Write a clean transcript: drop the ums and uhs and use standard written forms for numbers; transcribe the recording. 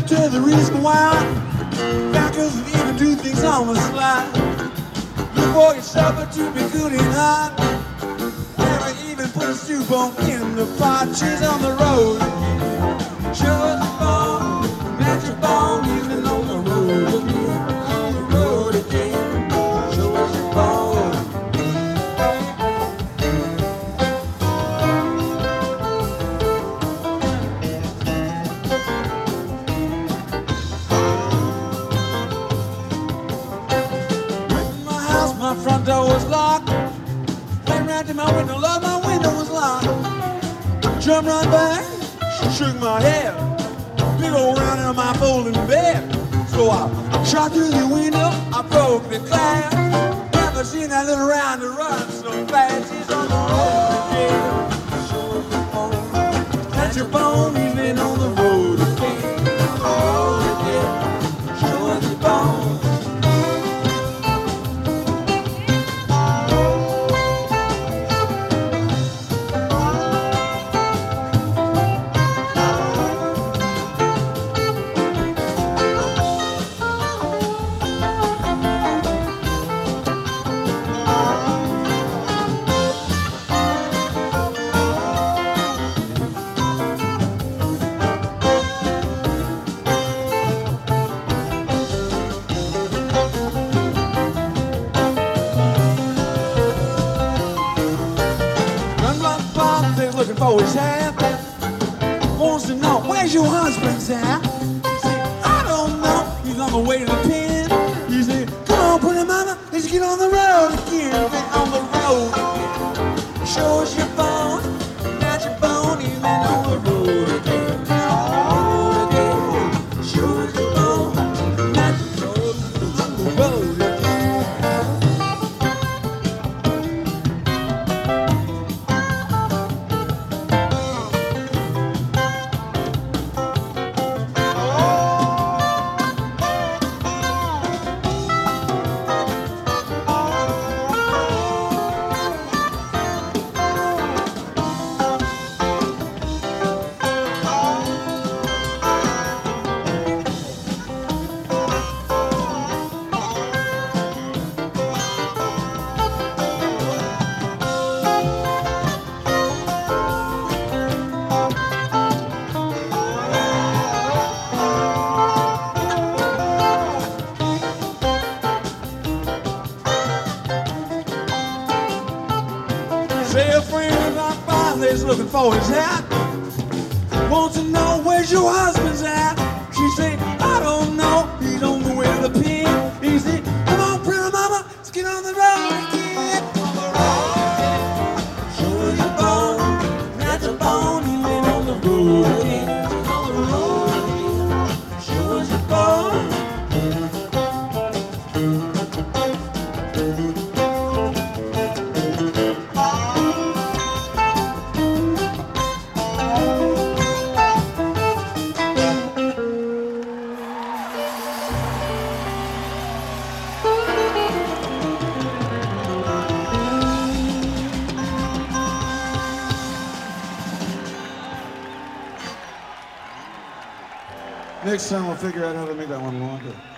tell the reason why. Backers would even do things on the slide. Look for your supper to be good and hot. Never even put a stew bone in the pot. She's on the road. Show us your bone, match your bone, even on the road again. On the road again. Show us your bone. My front door was locked. Went round to my window, Lord, my window was locked. Jumped right back, shook my head. Big old round in my folding bed. So I shot through the window, I broke the glass. Never seen that little round to run so fast. He's on the road again. Show us your bone. That's your bone, he's been on the road again. On the road again. Show us your bone. Looking for his hat. Wants to know where's your husband's at. He said, I don't know. He's on the way to the pen. He said, come on, pretty mama, let's get on the road again. Get on the road again. Show us your bone, not your bone. He's been on the road again. On the road again. Show us your bone, not your bone. On the road again. Say a friend of my father's looking for his hat. Wants to know where's your husband's at. She said, I don't know. He's on the way to the pen. He said, come on, pretty mama, let's get on the road again. On the road. Show your bone, not your bone. He's been on the road again. On the road again. Show us your bone. Next time we'll figure out how to make that one longer.